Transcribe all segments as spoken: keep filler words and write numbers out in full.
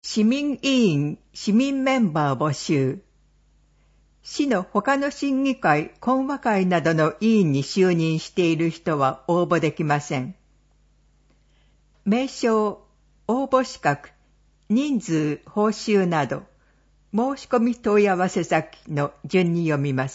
市民委員、市民メンバー募集。市の他の審議会、懇話会などの委員に就任している人は応募できません。名称、応募資格、人数、報酬など、申し込み問い合わせ先の順に読みます。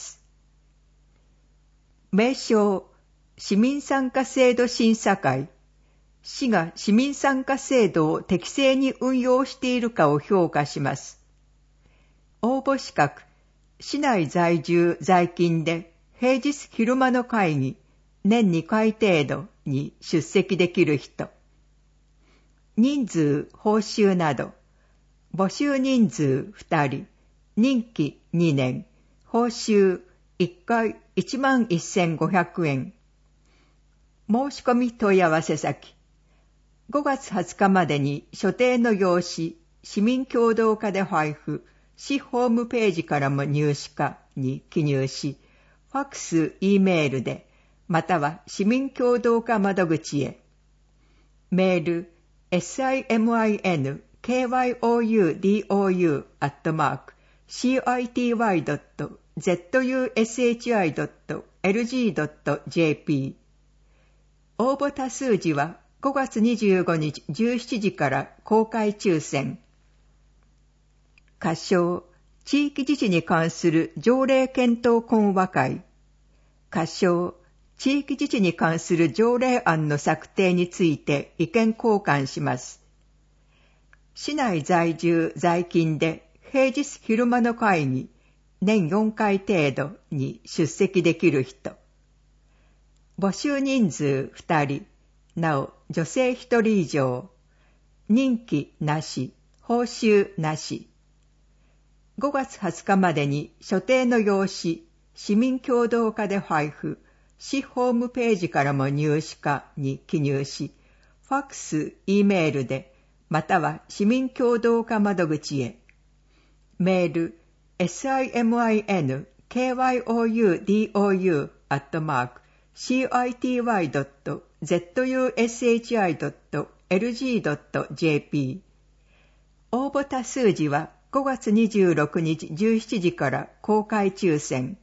名称、市民参加制度審査会。市が市民参加制度を適正に運用しているかを評価します。応募資格、市内在住在勤で平日昼間の会議、年にかい程度に出席できる人。人数、報酬など、募集人数ふたり、任期にねん、報酬いっかいいちまんせんごひゃくえん。申し込み問い合わせ先。ごがつはつかまでに所定の用紙、市民協働課で配布、市ホームページからも入手かに記入し、ファックス、Eメールで、または市民協働課窓口へ。メール、シミン協働 アットマーク シーアイティーワイドットゼットユーエスエイチアイドットエルジードットジェーピー。応募多数時はごがつにじゅうごにちじゅうしちじから公開抽選。仮称、地域自治に関する条例検討懇話会。仮称、地域自治に関する条例案の策定について意見交換します。市内在住在勤で平日昼間の会議、年よんかい程度に出席できる人。募集人数ふたり、なお女性ひとり以上。任期なし、報酬なし。ごがつはつかまでに所定の用紙、市民協働課で配布、市ホームページからも入手かに記入し、ファックス、Eメールで、または市民協働課窓口へ。メール、シミン協働 アットマーク シーアイティーワイドットゼットユーエスエイチアイドットエルジードットジェーピー。応募多数時はごがつにじゅうろくにちじゅうしちじから公開抽選。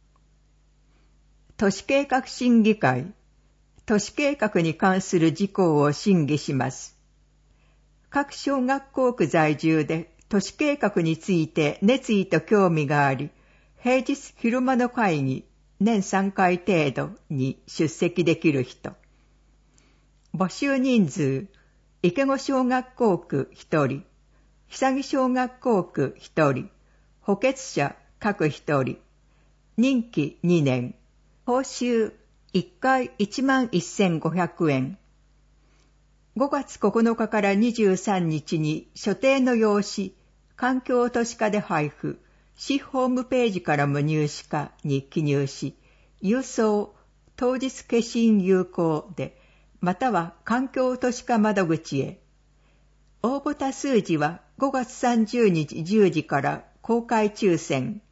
都市計画審議会。都市計画に関する事項を審議します。各小学校区在住で都市計画について熱意と興味があり、平日昼間の会議、年さんかい程度に出席できる人。募集人数、池子小学校区ひとり、久木小学校区ひとり、補欠者各ひとり、任期にねん、報酬いっかいいちまんせんごひゃくえん。ごがつここのかからにじゅうさんにちに所定の用紙、環境都市課で配布、市ホームページからも入手かに記入し、郵送、当日消印有効で、または環境都市課窓口へ。応募多数時はごがつさんじゅうにちじゅうじから公開抽選。